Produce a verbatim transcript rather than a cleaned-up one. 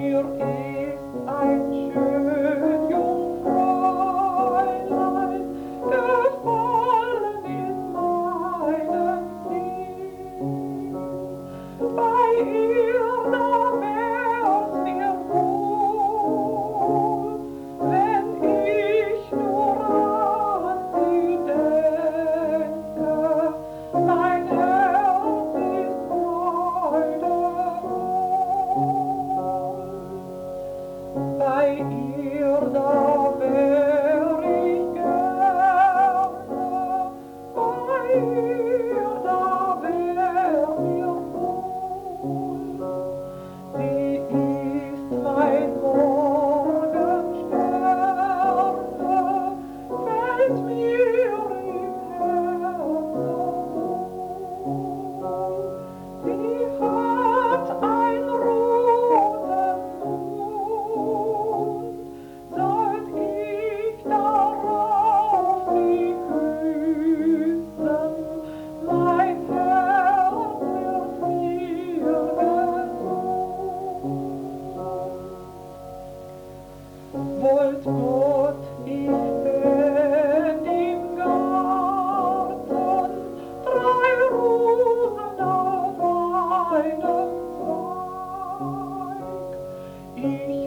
Mir ist ein schön Jungfräulein gefallen in meinen Sinn. Bei ihr da wär's mir wohl, wenn ich nur an sie denke. Mein Herz ist freudevoll. Bei ihr da wär ich gerne, bei ihr da wär mir wohl. Sie ist mein Morgensterne, fällt mir im Herzen wohl. Sie hat ein roten Mund, sollt ich darauf sie küssen, mein Herz wird mir gesund. Wollt Gott, ich fänd im Garten drei Rosen auf einem Zweig. Ich